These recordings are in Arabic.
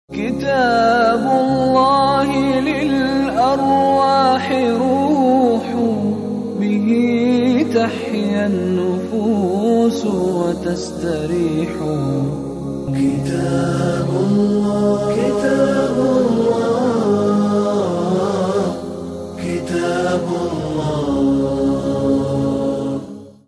كتاب الله للأرواح روح، به تحيا النفوس وتستريح. كتاب الله كتاب الله كتاب الله.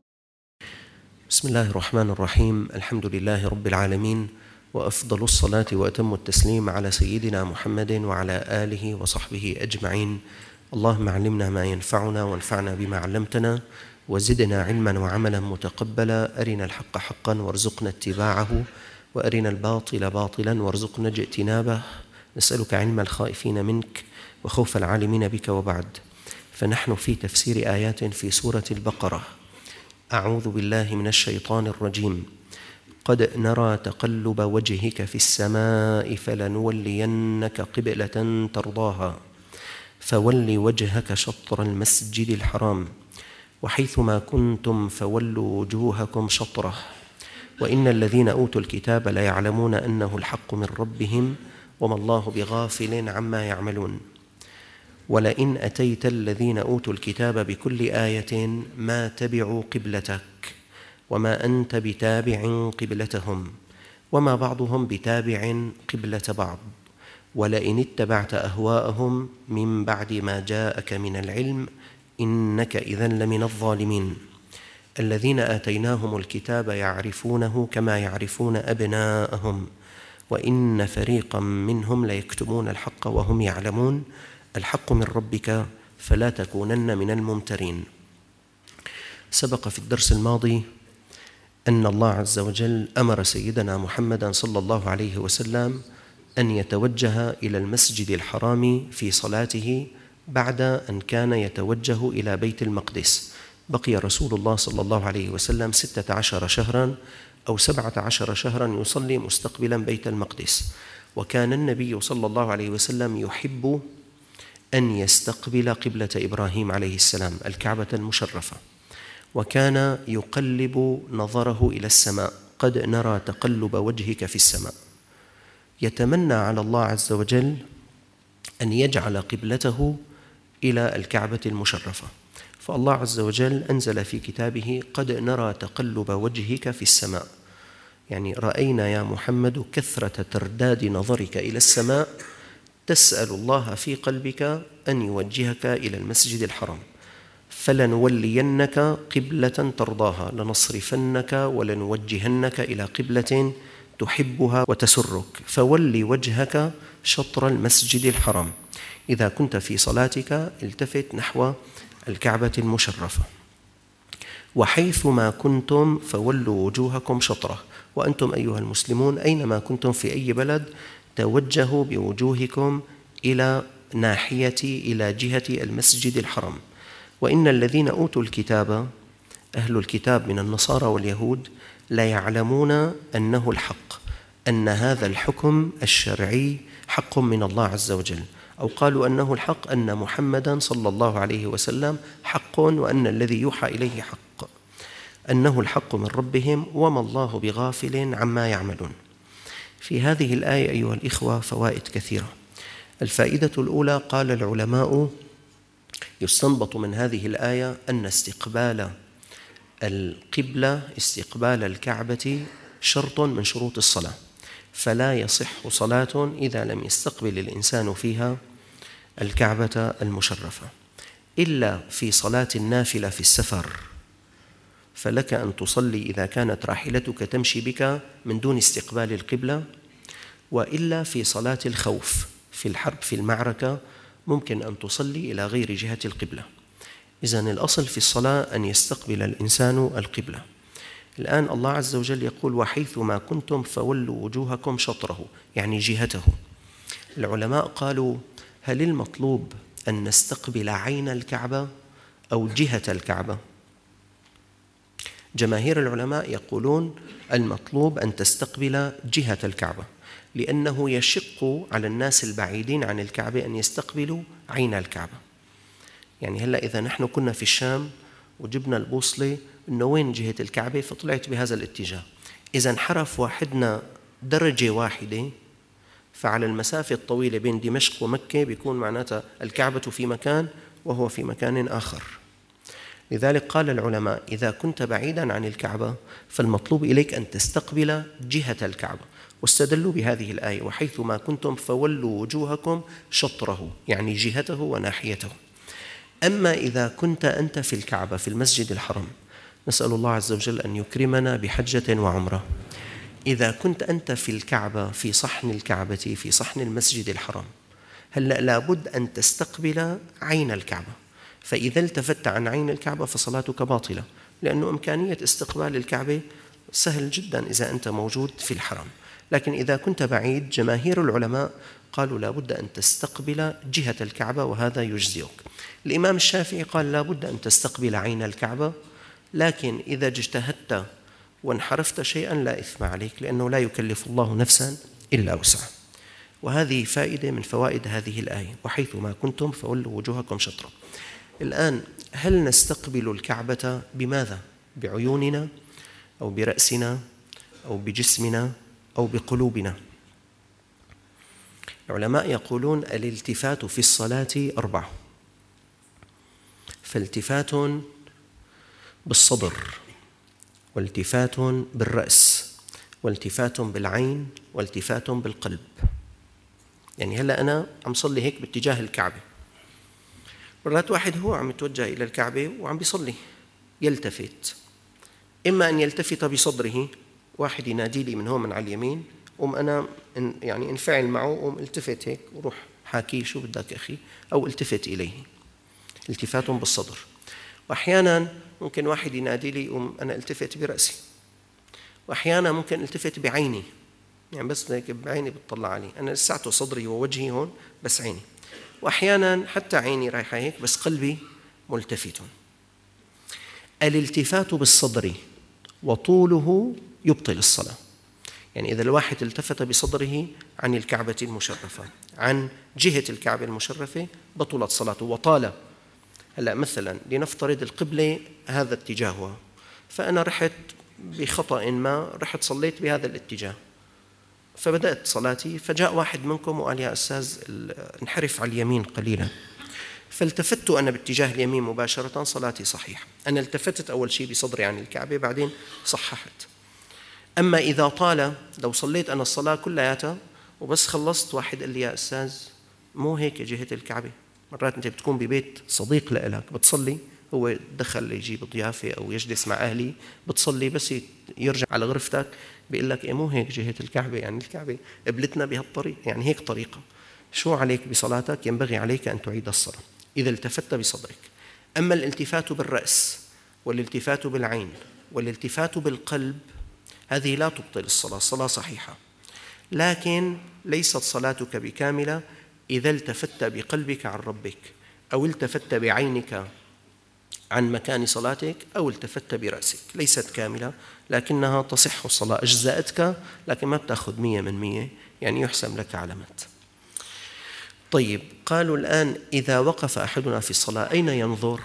بسم الله الرحمن الرحيم. الحمد لله رب العالمين، وأفضل الصلاة وأتم التسليم على سيدنا محمد وعلى آله وصحبه أجمعين. اللهم علمنا ما ينفعنا وانفعنا بما علمتنا، وزدنا علما وعملا متقبلا. أرنا الحق حقا وارزقنا اتباعه، وأرنا الباطل باطلا وارزقنا اجتنابه. نسألك علم الخائفين منك وخوف العالمين بك. وبعد، فنحن في تفسير آيات في سورة البقرة. أعوذ بالله من الشيطان الرجيم. قد نرى تقلب وجهك في السماء فلنولينك قبلة ترضاها فول وجهك شطر المسجد الحرام وحيثما كنتم فولوا وجوهكم شطره وإن الذين أوتوا الكتاب ليعلمون أنه الحق من ربهم وما الله بغافل عما يعملون. ولئن أتيت الذين أوتوا الكتاب بكل آية ما تبعوا قبلتك وما أنت بتابع قبلتهم وما بعضهم بتابع قبلة بعض ولئن اتبعت أهواءهم من بعد ما جاءك من العلم إنك إذن لمن الظالمين. الذين آتيناهم الكتاب يعرفونه كما يعرفون أبناءهم وإن فريقا منهم ليكتمون الحق وهم يعلمون. الحق من ربك فلا تكونن من الممترين. سبق في الدرس الماضي أن الله عز وجل أمر سيدنا محمدا صلى الله عليه وسلم أن يتوجه إلى المسجد الحرام في صلاته بعد أن كان يتوجه إلى بيت المقدس. بقي رسول الله صلى الله عليه وسلم 16 شهرا أو 17 شهرا يصلي مستقبلا بيت المقدس، وكان النبي صلى الله عليه وسلم يحب أن يستقبل قبلة إبراهيم عليه السلام الكعبة المشرفة، وكان يقلب نظره إلى السماء. قد نرى تقلب وجهك في السماء، يتمنى على الله عز وجل أن يجعل قبلته إلى الكعبة المشرفة. فالله عز وجل أنزل في كتابه قد نرى تقلب وجهك في السماء، يعني رأينا يا محمد كثرة ترداد نظرك إلى السماء، تسأل الله في قلبك أن يوجهك إلى المسجد الحرام. فلنولينك قبلة ترضاها، لنصرفنك ولنوجهنك إلى قبلة تحبها وتسرك. فول وجهك شطر المسجد الحرام، إذا كنت في صلاتك التفت نحو الكعبة المشرفة. وحيثما كنتم فولوا وجوهكم شطره، وأنتم أيها المسلمون أينما كنتم في أي بلد توجهوا بوجوهكم إلى إلى جهة المسجد الحرام. وإن الذين أوتوا الكتاب، أهل الكتاب من النصارى واليهود، لا يعلمون أنه الحق، أن هذا الحكم الشرعي حق من الله عز وجل، أو قالوا أنه الحق أن محمدا صلى الله عليه وسلم حق، وأن الذي يوحى إليه حق، أنه الحق من ربهم وما الله بغافل عما يعملون. في هذه الآية أيها الإخوة فوائد كثيرة. الفائدة الأولى، قال العلماء يستنبط من هذه الآية أن استقبال القبلة، استقبال الكعبة، شرط من شروط الصلاة، فلا يصح صلاة إذا لم يستقبل الإنسان فيها الكعبة المشرفة، إلا في صلاة النافلة في السفر، فلك أن تصلي إذا كانت راحلتك تمشي بك من دون استقبال القبلة، وإلا في صلاة الخوف في الحرب في المعركة ممكن أن تصلي إلى غير جهة القبلة. إذن الأصل في الصلاة أن يستقبل الإنسان القبلة. الآن الله عز وجل يقول وحيثما كنتم فولوا وجوهكم شطره، يعني جهته. العلماء قالوا هل المطلوب أن نستقبل عين الكعبة أو جهة الكعبة؟ جماهير العلماء يقولون المطلوب أن تستقبل جهة الكعبة، لأنه يشق على الناس البعيدين عن الكعبة أن يستقبلوا عين الكعبة. يعني هلأ إذا نحن كنا في الشام وجبنا البوصلة إنه وين جهة الكعبة فطلعت بهذا الاتجاه، إذا انحرف واحدنا درجة واحدة فعلى المسافة الطويلة بين دمشق ومكة بيكون معناتها الكعبة في مكان وهو في مكان آخر. لذلك قال العلماء إذا كنت بعيدا عن الكعبة فالمطلوب إليك أن تستقبل جهة الكعبة، واستدلوا بهذه الآية وحيث ما كنتم فولوا وجوهكم شطره، يعني جهته وناحيته. أما إذا كنت أنت في الكعبة في المسجد الحرام، نسأل الله عز وجل أن يكرمنا بحجة وعمرة، إذا كنت أنت في الكعبة في صحن الكعبة في صحن المسجد الحرام، هلأ لابد أن تستقبل عين الكعبة، فإذا التفت عن عين الكعبة فصلاتك باطلة، لأنه إمكانية استقبال الكعبة سهل جدا إذا أنت موجود في الحرم. لكن إذا كنت بعيد جماهير العلماء قالوا لابد أن تستقبل جهة الكعبة وهذا يجزئك. الإمام الشافعي قال لابد أن تستقبل عين الكعبة، لكن إذا اجتهدت وانحرفت شيئا لا إثم عليك، لأنه لا يكلف الله نفسا إلا وسعها. وهذه فائدة من فوائد هذه الآية وحيث ما كنتم فولوا وجوهكم شطرة. الآن هل نستقبل الكعبة بماذا؟ بعيوننا أو برأسنا أو بجسمنا أو بقلوبنا؟ العلماء يقولون الالتفات في الصلاة 4، فالتفات بالصدر، والتفات بالرأس، والتفات بالعين، والتفات بالقلب. يعني هلأ أنا عم صلي هيك باتجاه الكعبة، مرات واحد هو عم يتوجه إلى الكعبة وعم بيصلي يلتفت، إما أن يلتفت بصدره، واحد ينادي لي من هون من على اليمين أنا يعني انفعل معه التفت هيك وروح حاكي شو بدك أخي، أو التفت إليه، التفات بالصدر. وأحيانا ممكن واحد ينادي لي أنا التفت برأسي، وأحيانا ممكن التفت بعيني، يعني بس هيك بعيني بتطلع عليه، أنا لساته صدري ووجهي هون بس عيني، وأحيانا حتى عيني رايحة هيك بس قلبي ملتفت. الالتفات بالصدر وطوله يبطل الصلاة، يعني إذا الواحد التفت بصدره عن الكعبة المشرفة، عن جهة الكعبة المشرفة، بطلت صلاته وطال. هلأ مثلا لنفترض القبلة هذا اتجاهها، فأنا رحت بخطأ ما رحت صليت بهذا الاتجاه، فبدأت صلاتي، فجاء واحد منكم وقال يا أستاذ انحرف على اليمين قليلا، فالتفت أنا باتجاه اليمين مباشرة، صلاتي صحيحة. أنا التفتت أول شيء بصدري عن الكعبة بعدين صححت. أما إذا طال، لو صليت أنا الصلاة كلياتها وبس خلصت واحد قال لي يا أستاذ مو هيك جهة الكعبة، مرات أنت بتكون ببيت صديق لك بتصلي، هو دخل يجيب ضيافة أو يجلس مع أهلي بتصلي، بس يرجع على غرفتك بيقول لك مو هيك جهة الكعبة، يعني الكعبة قبلتنا بهالطريق، يعني هيك طريقة، شو عليك بصلاتك؟ ينبغي عليك أن تعيد الصلاة إذا التفت بصدرك. أما الالتفات بالرأس والالتفات بالعين والالتفات بالقلب هذه لا تبطل الصلاة، الصلاة صحيحة، لكن ليست صلاتك بكاملة إذا التفت بقلبك عن ربك، أو التفت بعينك عن مكان صلاتك، أو التفت برأسك، ليست كاملة لكنها تصح الصلاة، أجزأتك لكن ما بتأخذ 100%، يعني يحسم لك علامات. طيب قالوا الآن إذا وقف أحدنا في الصلاة أين ينظر؟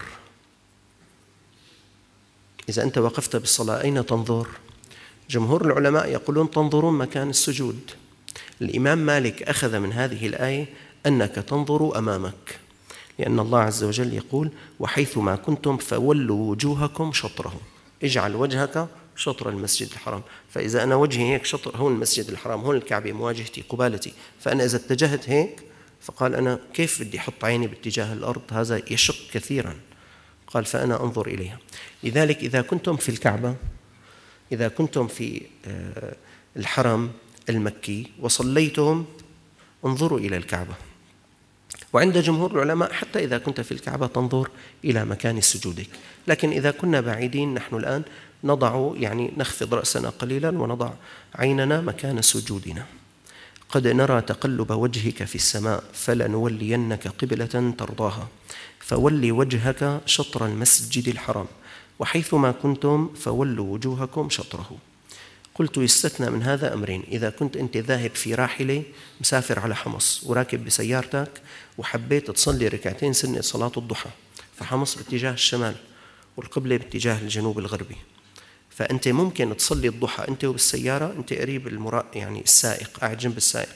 إذا أنت وقفت بالصلاة أين تنظر؟ جمهور العلماء يقولون تنظرون مكان السجود. الإمام مالك أخذ من هذه الآية أنك تنظر أمامك، لأن الله عز وجل يقول وحيث ما كنتم فولوا وجوهكم شطره، اجعل وجهك شطر المسجد الحرام. فإذا أنا وجهي هيك شطر، هون المسجد الحرام، هون الكعبة مواجهتي قبالتي، فأنا إذا اتجهت هيك، فقال أنا كيف بدي أحط عيني باتجاه الأرض؟ هذا يشق كثيرا. قال فأنا أنظر إليها. لذلك إذا كنتم في الكعبة، إذا كنتم في الحرم المكي وصليتم انظروا إلى الكعبة. وعند جمهور العلماء حتى إذا كنت في الكعبة تنظر إلى مكان سجودك، لكن إذا كنا بعيدين نحن الآن نضع، يعني نخفض رأسنا قليلا ونضع عيننا مكان سجودنا. قد نرى تقلب وجهك في السماء فلنولينك قبلة ترضاها فولي وجهك شطر المسجد الحرام وحيثما كنتم فولوا وجوهكم شطره. قلت يستثنى من هذا أمرين: إذا كنت أنت ذاهب في راحلة مسافر على حمص وراكب بسيارتك وحبيت تصلي ركعتين سنة صلاة الضحى، فحمص باتجاه الشمال والقبلة باتجاه الجنوب الغربي، فأنت ممكن تصلي الضحى أنت وبالسيارة، أنت قريب يعني السائق، قاعد جنب السائق،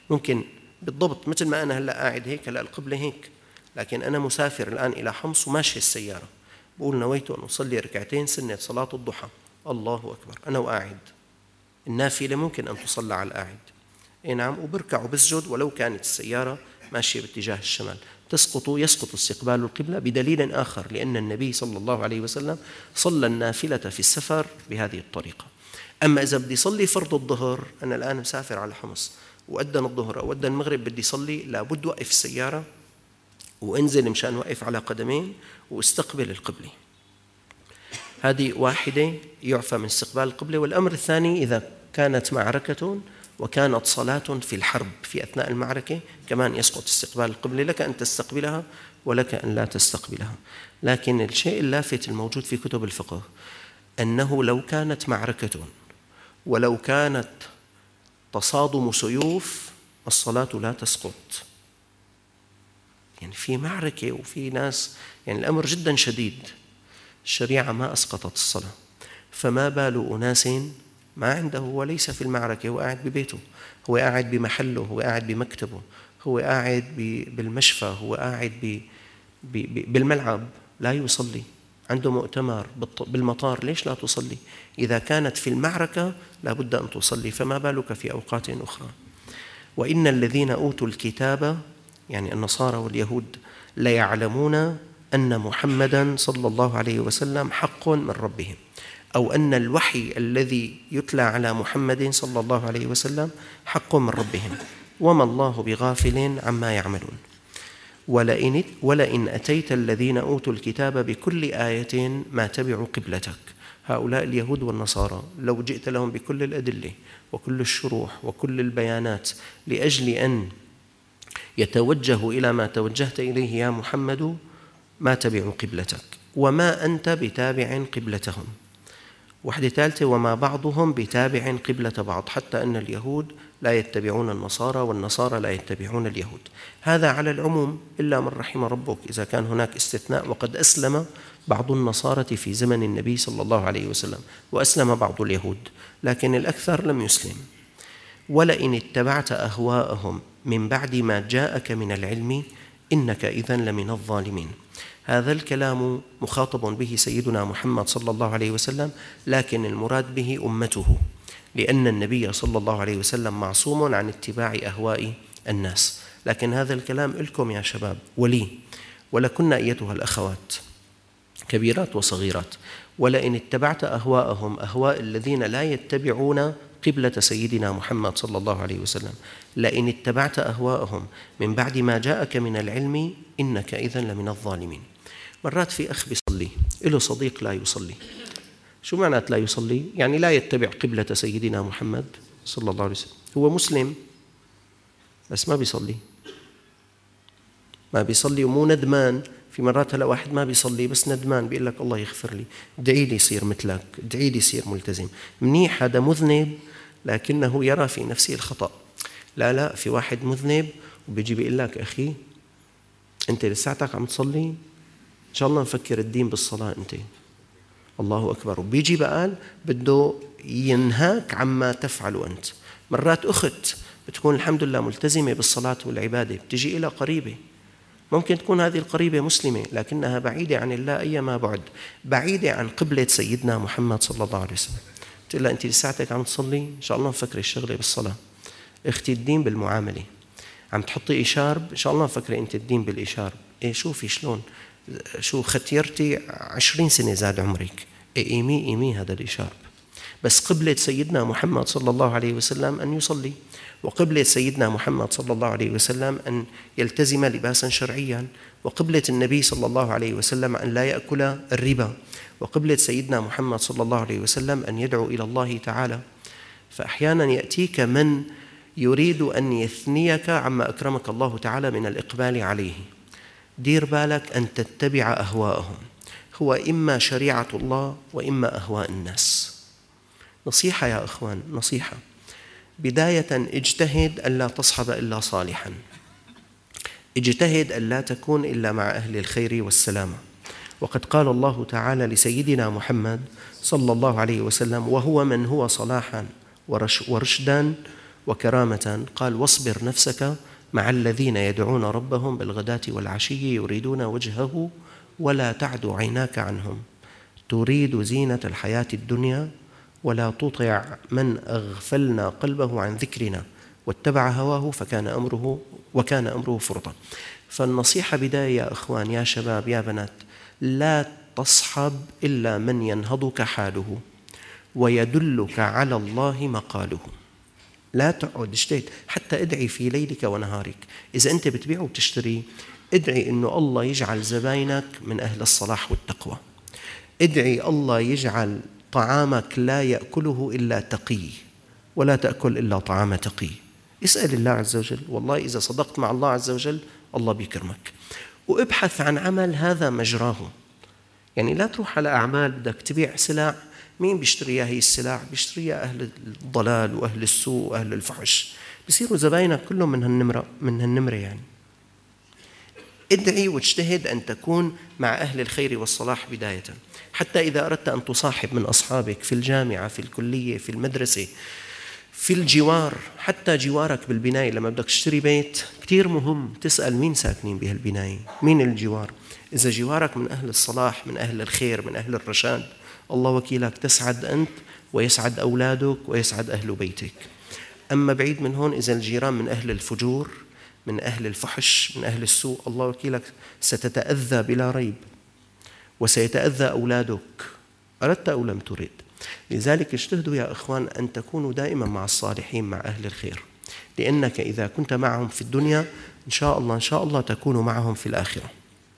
ممكن بالضبط مثل ما أنا هلأ قاعد هيك، هلأ القبلة هيك، لكن أنا مسافر الآن إلى حمص وماشي السيارة، بقول نويت أن أصلي ركعتين سنة صلاة الضحى، الله أكبر، أنا وقاعد. النافلة ممكن أن تصلى على القاعد، إيه نعم، وبركع وبسجد ولو كانت السيارة ماشية باتجاه الشمال، يسقط استقبال القبلة بدليل آخر، لأن النبي صلى الله عليه وسلم صلى النافلة في السفر بهذه الطريقة. أما إذا بدي صلي فرض الظهر، أنا الآن مسافر على حمص وأذن الظهر أو أذن المغرب، بدي صلي، لابد وقف السيارة وانزل مشان وقف على قدمين واستقبل القبلة. هذه واحدة يعفى من استقبال القبلة. والأمر الثاني، إذا كانت معركة وكانت صلاة في الحرب في أثناء المعركة، كمان يسقط استقبال القبلة، لك أن تستقبلها ولك أن لا تستقبلها. لكن الشيء اللافت الموجود في كتب الفقه أنه لو كانت معركة ولو كانت تصادم سيوف، الصلاة لا تسقط. يعني في معركة وفي ناس، يعني الأمر جدا شديد، الشريعة ما أسقطت الصلاة، فما بال أناس ما عنده وليس في المعركة، هو قاعد ببيته، هو قاعد بمحله، هو قاعد بمكتبه، هو قاعد بالمشفى، هو قاعد بالملعب، لا يصلي، عنده مؤتمر بالمطار، ليش لا تصلي؟ إذا كانت في المعركة لابد أن تصلي، فما بالك في أوقات أخرى. وإن الذين أوتوا الكتاب، يعني النصارى واليهود، ليعلمون أن محمدًا صلى الله عليه وسلم حق من ربهم، أو أن الوحي الذي يتلى على محمد صلى الله عليه وسلم حق من ربهم، وما الله بغافل عما يعملون. ولئن أتيت الذين أوتوا الكتاب بكل آية ما تبعوا قبلتك. هؤلاء اليهود والنصارى لو جئت لهم بكل الأدلة وكل الشروح وكل البيانات لأجل أن يتوجهوا إلى ما توجهت إليه يا محمد، ما تبعوا قبلتك، وما أنت بتابع قبلتهم. واحدة ثالثة، وما بعضهم بتابع قبلة بعض، حتى أن اليهود لا يتبعون النصارى والنصارى لا يتبعون اليهود. هذا على العموم إلا من رحم ربك، إذا كان هناك استثناء، وقد أسلم بعض النصارى في زمن النبي صلى الله عليه وسلم، وأسلم بعض اليهود، لكن الأكثر لم يسلم. ولئن اتبعت أهواءهم من بعد ما جاءك من العلم إنك إذن لمن الظالمين. هذا الكلام مخاطب به سيدنا محمد صلى الله عليه وسلم، لكن المراد به أمته، لأن النبي صلى الله عليه وسلم معصوم عن اتباع أهواء الناس. لكن هذا الكلام لكم يا شباب ولي ولكن أيتها الأخوات، كبيرات وصغيرات. ولئن اتبعت أهواءهم، أهواء الذين لا يتبعون قبلة سيدنا محمد صلى الله عليه وسلم، لئن اتبعت أهواءهم من بعد ما جاءك من العلم إنك إذن لمن الظالمين. مرات في أخ بيصلي، له صديق لا يصلي. شو معنات لا يصلي؟ يعني لا يتبع قبلة سيدنا محمد صلى الله عليه وسلم، هو مسلم بس ما بيصلي، ما بيصلي ومو ندمان. في مرات هلا واحد ما بيصلي بس ندمان، بيقول لك الله يغفر لي، ادعي لي يصير مثلك، ادعي لي يصير ملتزم. منيح، هذا مذنب لكنه يرى في نفسه الخطأ. لا، في واحد مذنب وبيجي بيقول لك أخي أنت لساتك عم تصلي، إن شاء الله نفكر الدين بالصلاة أنت، الله أكبر، وبيجي بقال بده ينهاك عما تفعل أنت. مرات أخت بتكون الحمد لله ملتزمة بالصلاة والعبادة، بتجي إلى قريبة، ممكن تكون هذه القريبة مسلمة لكنها بعيدة عن الله أيما بعد، بعيدة عن قبلة سيدنا محمد صلى الله عليه وسلم. تقول لها أنت لساتك عم تصلي، إن شاء الله نفكر الشغلة بالصلاة. اختي الدين بالمعاملة، عم تحطي إشارب، إن شاء الله نفكر أنت الدين بالإشارب. إيه شوفي شلون، شو ختيرتي 20 سنة زاد عمرك، إيمي هذا الإشارب. بس قبلة سيدنا محمد صلى الله عليه وسلم أن يصلي، وقبلة سيدنا محمد صلى الله عليه وسلم أن يلتزم لباسا شرعيا، وقبلة النبي صلى الله عليه وسلم أن لا يأكل الربا، وقبلة سيدنا محمد صلى الله عليه وسلم أن يدعو إلى الله تعالى. فأحيانا يأتيك من يريد أن يثنيك عما أكرمك الله تعالى من الإقبال عليه، دير بالك أن تتبع أهواءهم، هو إما شريعة الله وإما أهواء الناس. نصيحة يا أخوان، نصيحة، بداية اجتهد ألا تصحب إلا صالحا، اجتهد ألا تكون إلا مع أهل الخير والسلامة. وقد قال الله تعالى لسيدنا محمد صلى الله عليه وسلم: وهو من هو صلاحا ورشدا وكرامة. قال: واصبر نفسك مع الذين يدعون ربهم بالغداة والعشي يريدون وجهه ولا تعد عيناك عنهم تريد زينة الحياة الدنيا ولا تطع من أغفلنا قلبه عن ذكرنا واتبع هواه وكان أمره فرطا. فالنصيحة بداية يا أخوان، يا شباب، يا بنات: لا تصحب إلا من ينهضك حاله ويدلك على الله مقاله. لا تقعد اجتهد، حتى ادعي في ليلك ونهارك. إذا أنت بتبيع وتشتري، ادعي إنه الله يجعل زباينك من أهل الصلاح والتقوى. ادعي الله يجعل طعامك لا يأكله إلا تقي، ولا تأكل إلا طعام تقي. اسأل الله عز وجل، والله إذا صدقت مع الله عز وجل الله بيكرمك. وابحث عن عمل هذا مجراه. يعني لا تروح على أعمال بدك تبيع سلع، مين بيشتريها هي السلع؟ بيشتريها أهل الضلال وأهل السوء وأهل الفحش، بيصيروا زباينك كلهم من هالنمرة يعني. ادعي واجتهد أن تكون مع أهل الخير والصلاح بداية، حتى إذا أردت أن تصاحب من أصحابك في الجامعة، في الكلية، في المدرسة، في الجوار، حتى جوارك بالبناية. لما بدك تشتري بيت كتير مهم تسأل مين ساكنين بهالبناية، مين الجوار. إذا جوارك من أهل الصلاح، من أهل الخير، من أهل الرشاد، الله وكيلك تسعد أنت ويسعد أولادك ويسعد أهل بيتك. أما بعيد من هون، إذا الجيران من أهل الفجور، من أهل الفحش، من أهل السوء، الله وكيلك ستتأذى بلا ريب، وسيتأذى أولادك أردت أو لم ترد. لذلك اجتهدوا يا أخوان أن تكونوا دائما مع الصالحين، مع أهل الخير، لأنك إذا كنت معهم في الدنيا إن شاء الله تكون معهم في الآخرة.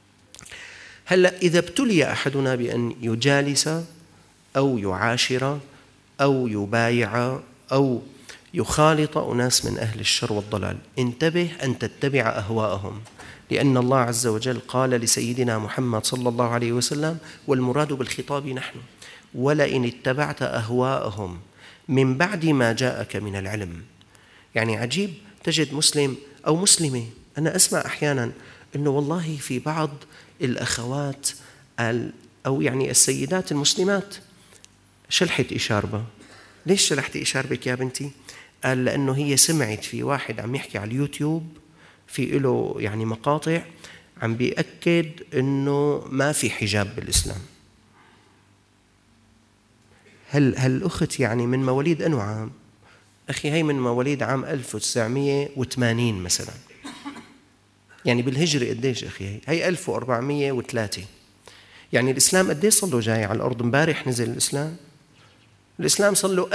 هلأ إذا ابتلي أحدنا بأن يجالس أو يعاشر أو يبايع أو يخالط أناس من أهل الشر والضلال، انتبه أن تتبع أهواءهم، لأن الله عز وجل قال لسيدنا محمد صلى الله عليه وسلم، والمراد بالخطاب نحن: ولئن اتبعت أهواءهم من بعد ما جاءك من العلم. يعني عجيب تجد مسلم أو مسلمة، أنا أسمع أحيانا أنه والله في بعض الأخوات أو يعني السيدات المسلمات شلحت إشاربة. ليش شلحت إشاربك يا بنتي؟ قال لأنه هي سمعت في واحد عم يحكي على اليوتيوب، في له يعني مقاطع عم بيأكد أنه ما في حجاب بالإسلام. هالأخت يعني من مواليد أنو عام؟ أخي هي من مواليد عام 1980 مثلا، يعني بالهجرة قديش أخي؟ هي 1403. يعني الإسلام قديش صار له جاي على الأرض؟ مبارح نزل الإسلام صار له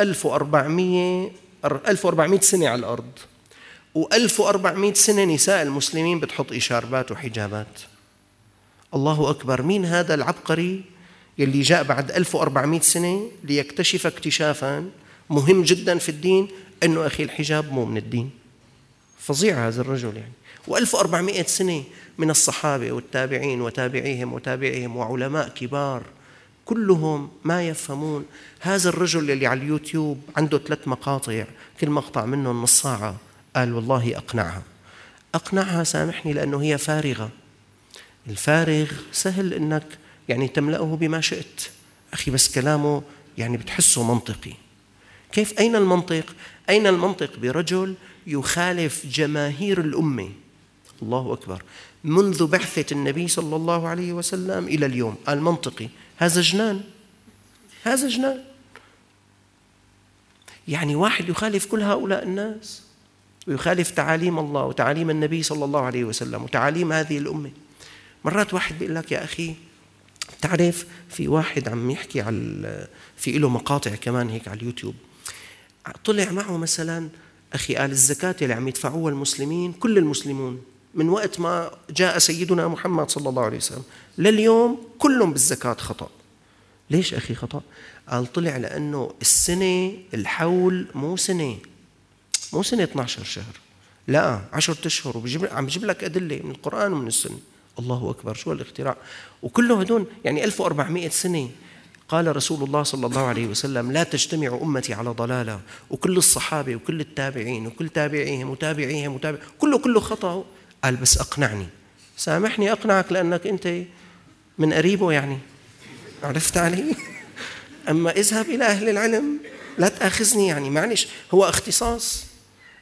1400 سنة على الأرض، و1400 سنة نساء المسلمين بتحط إشاربات وحجابات. الله أكبر. مين هذا العبقري يلي جاء بعد 1400 سنة ليكتشف اكتشافا مهم جدا في الدين، أنه أخي الحجاب مو من الدين؟ فظيع هذا الرجل يعني. و1400 سنة من الصحابة والتابعين وتابعيهم وعلماء كبار كلهم ما يفهمون. هذا الرجل اللي على اليوتيوب عنده 3 مقاطع، كل مقطع منه نص ساعة، قال والله أقنعها سامحني، لأنه هي فارغة. الفارغ سهل أنك يعني تملأه بما شئت أخي، بس كلامه يعني بتحسه منطقي. كيف؟ أين المنطق؟ أين المنطق برجل يخالف جماهير الأمة؟ الله أكبر. منذ بعثة النبي صلى الله عليه وسلم إلى اليوم المنطقي، هذا جنان. يعني واحد يخالف كل هؤلاء الناس ويخالف تعاليم الله وتعاليم النبي صلى الله عليه وسلم وتعاليم هذه الأمة. مرات واحد بيقول لك يا أخي تعرف، في واحد عم يحكي في له مقاطع كمان هيك على اليوتيوب، طلع معه مثلا أخي قال الزكاة اللي عم يدفعوها المسلمين، كل المسلمون من وقت ما جاء سيدنا محمد صلى الله عليه وسلم لليوم كلهم بالزكاة خطأ. ليش أخي خطأ؟ قال طلع لأنه السنة الحول مو سنة 12 شهر، لا 10 أشهر، عم بجيب لك أدلة من القرآن ومن السنة. الله أكبر، شو الاختراع! وكله هدون يعني 1400 سنة. قال رسول الله صلى الله عليه وسلم لا تجتمع أمتي على ضلالة، وكل الصحابة وكل التابعين وكل تابعيهم كله خطأ. قال بس أقنعني، سامحني أقنعك لأنك أنت من قريبه يعني، عرفت علي؟ أما اذهب إلى أهل العلم لا تأخذني يعني، معلش هو اختصاص.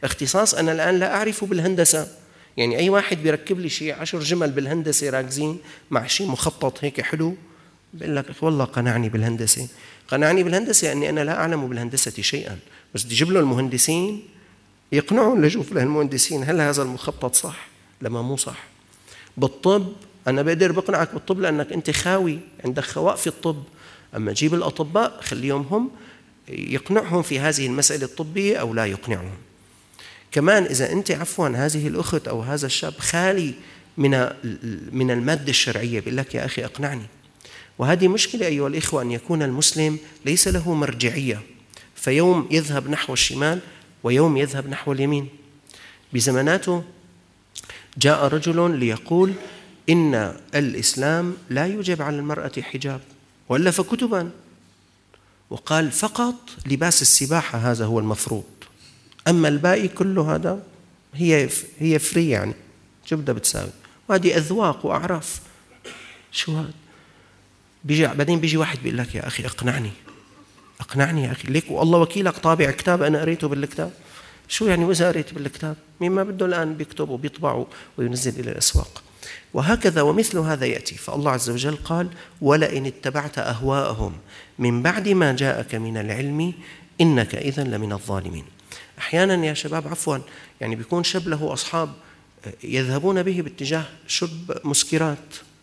اختصاص أنا الآن لا أعرف بالهندسة، يعني أي واحد بيركب لي شيء 10 جمل بالهندسة راكزين مع شيء مخطط هيك حلو، بقول لك والله قنعني بالهندسة. قنعني بالهندسة أني أنا لا أعلم بالهندسة شيئا، بس بدي أجيب له المهندسين يقنعون لجوف للمهندسين هل هذا المخطط صح؟ لما مو صح. بالطب أنا بقدر بقنعك بالطب لأنك أنت خاوي، عندك خواء في الطب، أما جيب الأطباء خليهم هم يقنعهم في هذه المسألة الطبية أو لا يقنعهم. كمان إذا أنت عفوا هذه الأخت أو هذا الشاب خالي من المادة الشرعية، بيقول لك يا أخي أقنعني. وهذه مشكلة أيها الإخوة، أن يكون المسلم ليس له مرجعية، فيوم يذهب نحو الشمال ويوم يذهب نحو اليمين. بزماناته جاء رجل ليقول إن الإسلام لا يوجب على المرأة حجاب، وألف كتبا وقال فقط لباس السباحة هذا هو المفروض، أما الباقي كله هذا هي فري، يعني شو بدها بتساوي، وهذه أذواق وأعراف. شو هذا؟ بعدين بيجي واحد بيقول لك يا أخي أقنعني يا أخي، ليك والله وكيلك طابع كتاب أنا قريته بالكتاب. شو يعني وإذا قريت بالكتاب؟ مين ما بده الآن بيكتب وبيطبع وينزل إلى الأسواق. وهكذا ومثل هذا يأتي. فالله عز وجل قال ولئن اتبعت أهواءهم من بعد ما جاءك من العلم إنك إذن لمن الظالمين. أحيانا يا شباب عفوا يعني بيكون شاب له أصحاب يذهبون به باتجاه شرب مسكرات.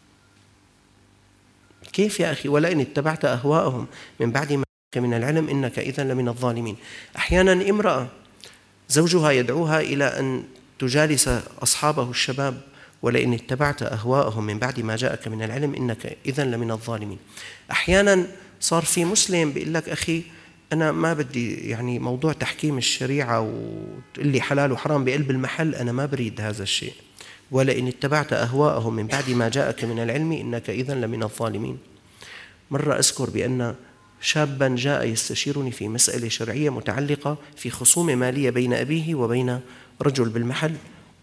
كيف يا أخي؟ ولئن اتبعت أهواءهم من بعد ما جاءك من العلم إنك إذن لمن الظالمين. أحيانا امرأة زوجها يدعوها إلى أن تجالس أصحابه الشباب، ولئن اتبعت أهواءهم من بعد ما جاءك من العلم إنك إذن لمن الظالمين. أحيانا صار في مسلم بيقول لك أخي أنا ما بدي يعني موضوع تحكيم الشريعة وتقول لي حلال وحرام بقلب المحل، أنا ما بريد هذا الشيء. ولئن اتبعت أهواءهم من بعد ما جاءك من العلم إنك إذن لمن الظالمين. مرة أذكر بأن شابا جاء يستشيرني في مسألة شرعية متعلقة في خصومة مالية بين أبيه وبين رجل بالمحل،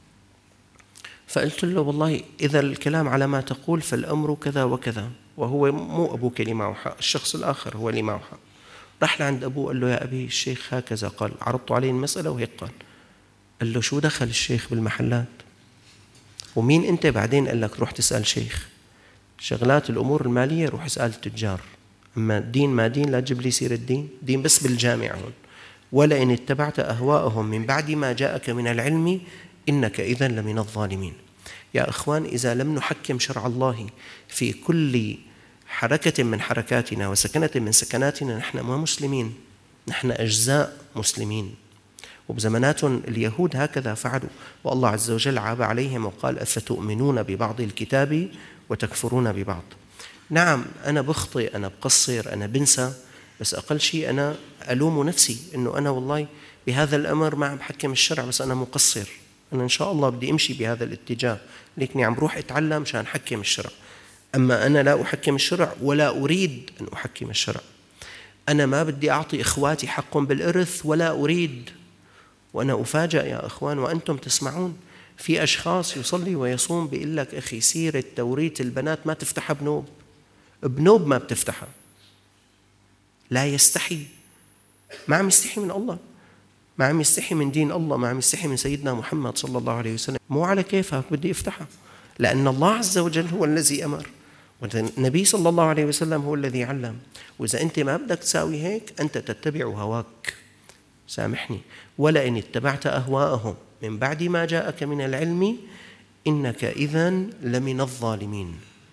فقلت له والله إذا الكلام على ما تقول فالأمر كذا وكذا، وهو مو أبوك اللي معه حق، الشخص الآخر هو اللي معه حق. راح لعند أبوه قال له يا أبي الشيخ هكذا قال، عرضت عليه المسألة وهيك قال. قال له شو دخل الشيخ بالمحلات؟ ومين أنت بعدين قال لك روح تسأل شيخ؟ شغلات الأمور المالية روح اسأل التجار، أما الدين ما دين لا تجيب لي سير الدين، دين بس بالجامع هون. ولئن اتبعت أهواءهم من بعد ما جاءك من العلم إنك إذن لمن الظالمين. يا أخوان إذا لم نحكم شرع الله في كل حركة من حركاتنا وسكنة من سكناتنا نحن ما مسلمين، نحن أجزاء مسلمين. وبزمانات اليهود هكذا فعلوا، والله عز وجل عاب عليهم وقال أفتؤمنون ببعض الكتاب وتكفرون ببعض. نعم أنا بخطئ، أنا بقصر، أنا بنسى، بس أقل شيء أنا ألوم نفسي إنه أنا والله بهذا الأمر ما عم بحكم الشرع، بس أنا مقصر، أنا إن شاء الله بدي أمشي بهذا الاتجاه، لكني عم بروح أتعلم مشان أحكم الشرع. أما أنا لا أحكم الشرع ولا أريد أن أحكم الشرع. أنا ما بدي أعطي إخواتي حقهم بالإرث ولا أريد. وأنا أفاجأ يا أخوان وأنتم تسمعون في أشخاص يصلي ويصوم بيقول لك أخي سيرة توريث البنات ما تفتحها بنوب ما بتفتحها. لا يستحي، ما عم يستحي من الله، ما عم يستحي من دين الله، ما عم يستحي من سيدنا محمد صلى الله عليه وسلم. مو على كيفك بدي افتحها، لأن الله عز وجل هو الذي أمر، والنبي صلى الله عليه وسلم هو الذي علم. وإذا أنت ما بدك تساوي هيك أنت تتبع هواك، سامحني. ولئن اتبعت أهواءهم من بعد ما جاءك من العلم إنك إذن لمن الظالمين.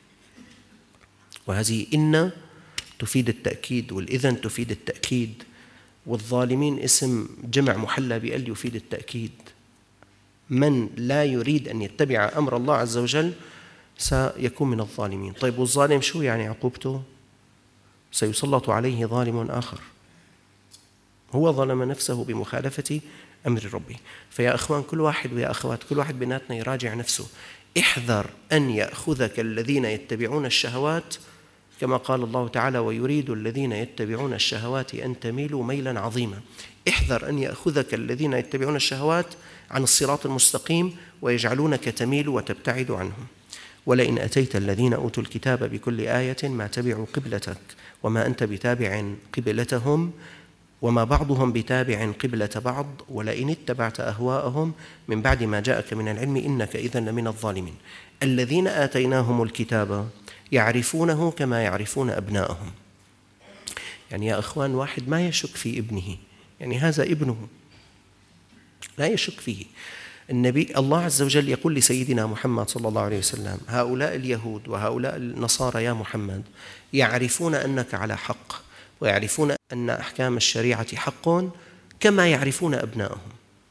وهذه إن تفيد التأكيد، والإذن تفيد التأكيد، والظالمين اسم جمع محلى بأل يفيد التأكيد. من لا يريد أن يتبع أمر الله عز وجل سيكون من الظالمين. طيب والظالم شو يعني عقوبته؟ سيسلط عليه ظالم آخر، هو ظلم نفسه بمخالفة أمر ربه. فيا أخوان كل واحد ويا أخوات كل واحد بيناتنا يراجع نفسه. احذر أن يأخذك الذين يتبعون الشهوات، كما قال الله تعالى ويريد الذين يتبعون الشهوات أن تميلوا ميلا عظيما. احذر أن يأخذك الذين يتبعون الشهوات عن الصراط المستقيم ويجعلونك تميل وتبتعد عنهم. ولئن أتيت الذين أوتوا الكتاب بكل آية ما تبعوا قبلتك وما أنت بتابع قبلتهم وما بعضهم بتابع قبلة بعض ولئن اتبعت أهواءهم من بعد ما جاءك من العلم إنك إذا لمن الظالمين الذين آتيناهم الكتاب يعرفونه كما يعرفون أبناءهم. يعني يا أخوان، واحد ما يشك في ابنه، يعني هذا ابنه لا يشك فيه. النبي الله عز وجل يقول لسيدنا محمد صلى الله عليه وسلم: هؤلاء اليهود وهؤلاء النصارى يا محمد يعرفون أنك على حق، ويعرفون أن أحكام الشريعة حق كما يعرفون أبناءهم.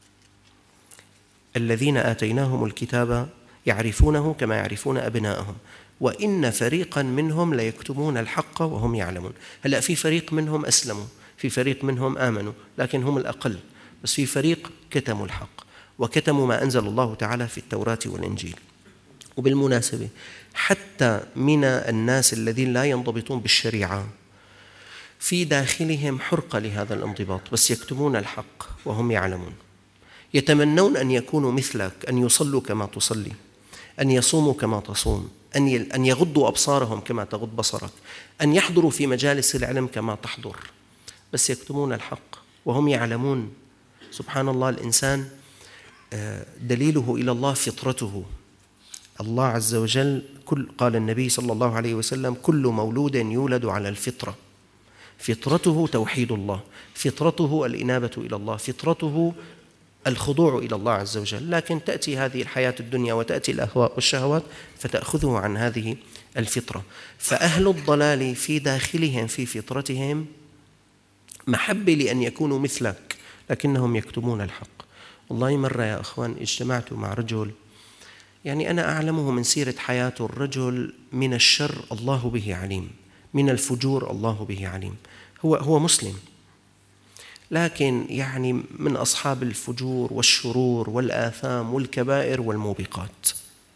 الذين آتيناهم الكتاب يعرفونه كما يعرفون أبناءهم وإن فريقا منهم ليكتمون الحق وهم يعلمون. هلأ في فريق منهم أسلموا، في فريق منهم آمنوا، لكن هم الأقل، بس في فريق كتموا الحق وكتموا ما أنزل الله تعالى في التوراة والإنجيل. وبالمناسبة حتى من الناس الذين لا ينضبطون بالشريعة في داخلهم حرقة لهذا الانضباط، بس يكتمون الحق وهم يعلمون. يتمنون أن يكونوا مثلك، أن يصلوا كما تصلي، أن يصوموا كما تصوم، أن يغضوا أبصارهم كما تغض بصرك، أن يحضروا في مجالس العلم كما تحضر، بس يكتمون الحق وهم يعلمون. سبحان الله، الإنسان دليله إلى الله فطرته. الله عز وجل قال النبي صلى الله عليه وسلم: كل مولود يولد على الفطرة. فطرته توحيد الله، فطرته الإنابة إلى الله، فطرته الخضوع إلى الله عز وجل. لكن تأتي هذه الحياة الدنيا وتأتي الأهواء والشهوات فتأخذه عن هذه الفطرة. فأهل الضلال في داخلهم في فطرتهم محبة لأن يكونوا مثلك، لكنهم يكتمون الحق. والله مرة يا أخوان اجتمعت مع رجل، يعني أنا أعلمه من سيرة حياته، الرجل من الشر الله به عليم، من الفجور الله به عليم، هو مسلم، لكن يعني من أصحاب الفجور والشرور والآثام والكبائر والموبقات.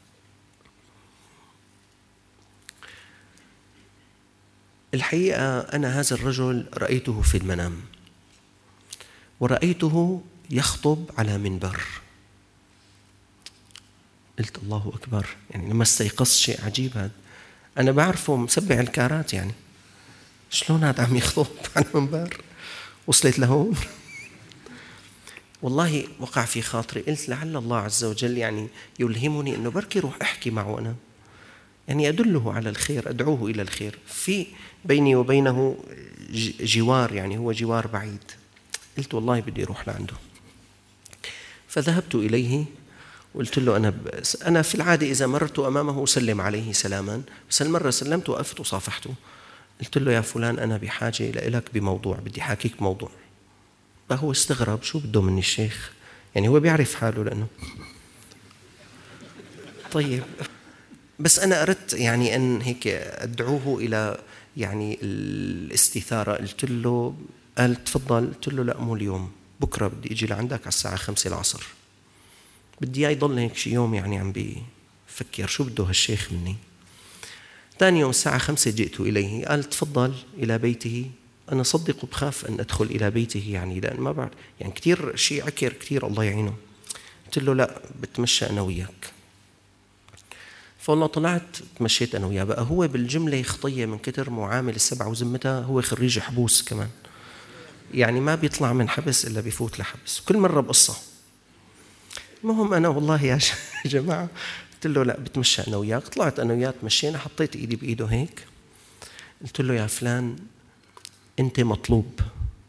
الحقيقة أنا هذا الرجل رأيته في المنام، ورأيته يخطب على منبر. قلت الله أكبر، يعني لما استيقظت شيء عجيب هذا. أنا بعرفه مسبع الكارات، يعني شلون هذا عم يخطب على منبر؟ وصلت لهون. والله وقع في خاطري، قلت لعل الله عز وجل يعني يلهمني أنه بركي روح أحكي معه أنا، يعني أدله على الخير، أدعوه إلى الخير. في بيني وبينه جوار، يعني هو جوار بعيد. قلت والله بدي أروح لعنده. فذهبت إليه وقلت له أنا في العادة إذا مررت أمامه أسلم عليه سلاما، بس المرة سلمت وقفت وصافحته. قلت له: يا فلان، أنا بحاجة إليك بموضوع، بدي حاكيك موضوع. فهو استغرب، شو بده مني الشيخ؟ يعني هو بيعرف حاله لأنه طيب، بس أنا أردت يعني أن هيك أدعوه إلى يعني الاستثارة. قلت له، قال تفضل. قلت له: لا مو اليوم، بكرة بدي أجي لعندك على الساعة 5 العصر. بدي إياه يضل هيك شي يوم يعني عم بفكر شو بده هالشيخ مني. ثاني يوم الساعة 5 جئت إليه، قال تفضل إلى بيته. أنا صدق بخاف أن أدخل إلى بيته، يعني لأن ما بعرف، يعني كتير شيء عكر كتير، الله يعينه. قلت له: لا بتمشى أنا وياك. فوالله طلعت تمشيت أنا وياه. بقى هو بالجملة خطية من كتر معامل السبع وزمتها، هو خريج حبوس كمان، يعني ما بيطلع من حبس إلا بيفوت لحبس، كل مرة بقصة. المهم أنا والله يا جماعة قلت له: لا بتمشى أنا وياك. طلعت أنا وياه تمشينا، حطيت إيدي بإيده هيك، قلت له: يا فلان أنت مطلوب.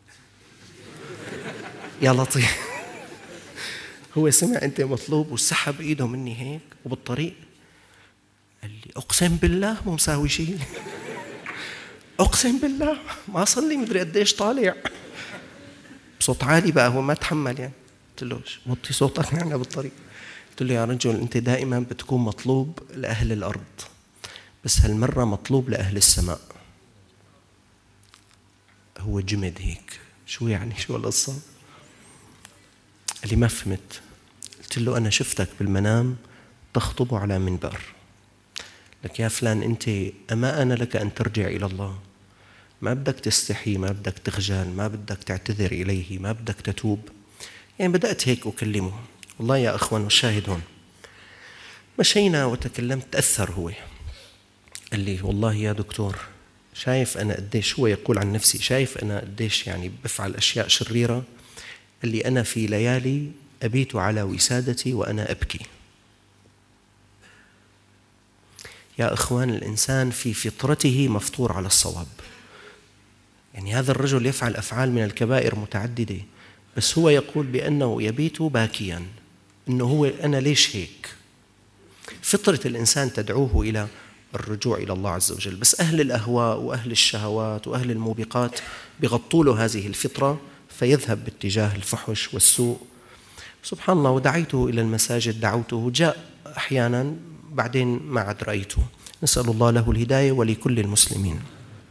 يا لطيف. هو سمع أنت مطلوب وسحب إيده مني هيك، وبالطريق قال لي: أقسم بالله مو مساوي شيء. أقسم بالله ما صلي مدري قديش طالع، بصوت عالي بقى، هو ما تحمل يعني. قلت له: وطي صوتك معنا بالطريق. قلت له: يا رجل أنت دائما بتكون مطلوب لأهل الأرض، بس هالمرة مطلوب لأهل السماء. هو جمد هيك، شو يعني شو القصة؟ قال لي: ما فهمت. قلت له: أنا شفتك بالمنام تخطب على منبر. لك يا فلان أنت أما أنا لك أن ترجع إلى الله، ما بدك تستحي، ما بدك تخجل، ما بدك تعتذر إليه، ما بدك تتوب. يعني بدأت هيك أكلمه. والله يا أخوان والشاهد هون، مشينا وتكلمت، تأثر هو. قال لي: والله يا دكتور شايف أنا قديش، هو يقول عن نفسي شايف أنا قديش يعني بفعل أشياء شريرة، اللي أنا في ليالي أبيت على وسادتي وأنا أبكي. يا إخوان، الإنسان في فطرته مفطور على الصواب. يعني هذا الرجل يفعل أفعال من الكبائر متعددة، بس هو يقول بأنه يبيت باكيا، أنه هو أنا ليش هيك؟ فطرة الإنسان تدعوه إلى الرجوع إلى الله عز وجل، بس أهل الأهواء وأهل الشهوات وأهل الموبقات بيغطوا له هذه الفطرة فيذهب باتجاه الفحش والسوء. سبحان الله، ودعيته إلى المساجد، دعوته، جاء أحيانا بعدين ما عاد رأيته. نسأل الله له الهداية ولكل المسلمين.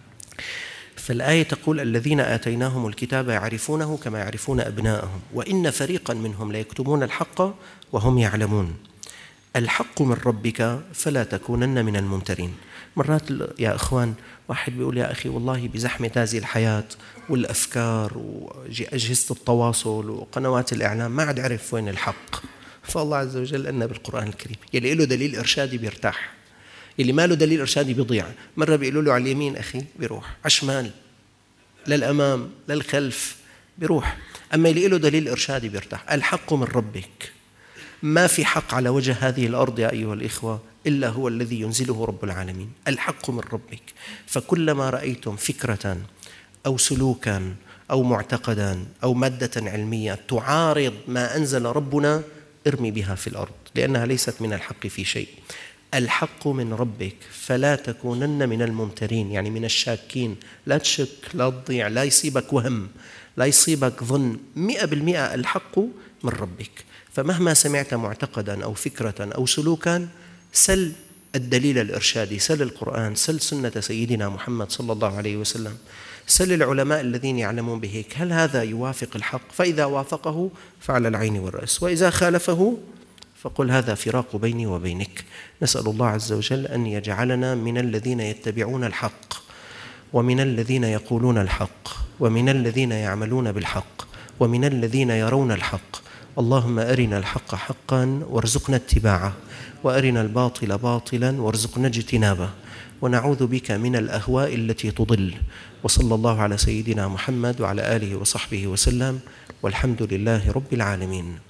فالآية تقول الذين آتيناهم الكتاب يعرفونه كما يعرفون أبناءهم وإن فريقا منهم ليكتمون الحق وهم يعلمون. الحق من ربك فلا تكونن من الممترين. مرات يا إخوان واحد بيقول يا أخي والله بزحمة هذه الحياة والأفكار وأجهزة التواصل وقنوات الإعلام ما عاد أعرف وين الحق. فالله عز وجل قالنا بالقرآن الكريم يلي له دليل إرشادي بيرتاح، يلي ما له دليل إرشادي بيضيع. مرة بيقولوا له على اليمين أخي بيروح، على الشمال، للأمام، للخلف بيروح. أما يلي له دليل إرشادي بيرتاح. الحق من ربك. ما في حق على وجه هذه الأرض يا أيها الإخوة إلا هو الذي ينزله رب العالمين. الحق من ربك. فكلما رأيتم فكرة أو سلوكا أو معتقدا أو مادة علمية تعارض ما أنزل ربنا ارمي بها في الأرض، لأنها ليست من الحق في شيء. الحق من ربك فلا تكونن من الممترين، يعني من الشاكين. لا تشك، لا تضيع، لا يصيبك وهم، لا يصيبك ظن. 100% الحق من ربك. فمهما سمعت معتقدا أو فكرة أو سلوكا سل الدليل الإرشادي، سل القرآن، سل سنة سيدنا محمد صلى الله عليه وسلم، سل العلماء الذين يعلمون بهيك، هل هذا يوافق الحق؟ فإذا وافقه فعلى العين والرأس، وإذا خالفه فقل هذا فراق بيني وبينك. نسأل الله عز وجل أن يجعلنا من الذين يتبعون الحق، ومن الذين يقولون الحق، ومن الذين يعملون بالحق، ومن الذين يرون الحق. اللهم أرنا الحق حقا وارزقنا اتباعه، وأرنا الباطل باطلا وارزقنا اجتنابه، ونعوذ بك من الأهواء التي تضل. وصلى الله على سيدنا محمد وعلى آله وصحبه وسلم، والحمد لله رب العالمين.